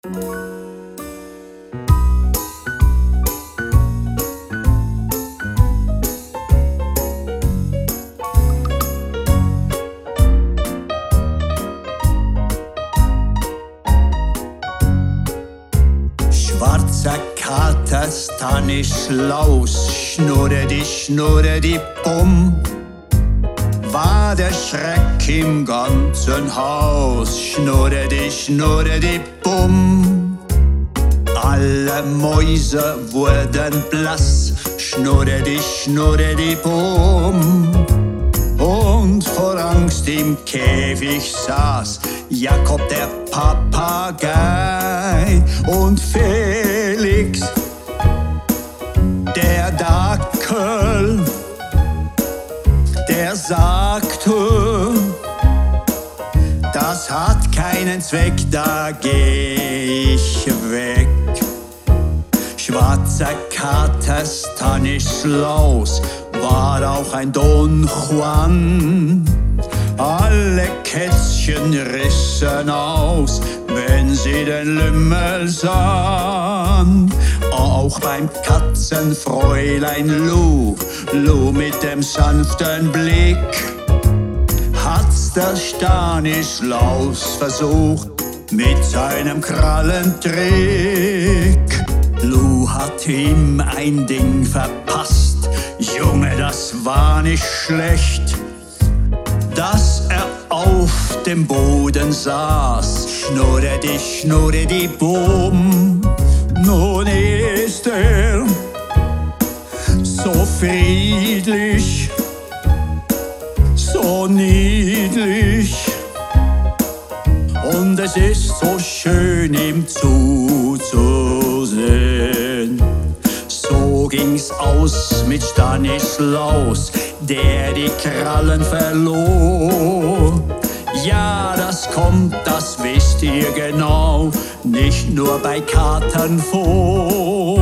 Schwarzer Kater Stanislaus, schnurre die Bumm, war der Schreck im ganzen Haus, schnurre die Bumm. Alle Mäuse wurden blass, schnurre die Bumm. Und vor Angst im Käfig saß Jakob der Papagei und Felix der Dackel, der sagte, das hat keinen Zweck, da geh ich weg. Schwarzer Kater Stanislaus war auch ein Don Juan. Alle Kätzchen rissen aus, wenn sie den Lümmel sahen. Auch beim Katzenfräulein Lu mit dem sanften Blick, hat's der Stanislaus versucht mit seinem Krallentrick. Lu hat ihm ein Ding verpasst, Junge, das war nicht schlecht, dass er auf dem Boden saß, schnurre die Bumm. Nun ist er so friedlich, so niedlich, und es ist so schön, ihm zuzusehen. So ging's aus mit Stanislaus, der die Krallen verlor. Ja, das kommt, das wisst ihr genau, nicht nur bei Katern vor.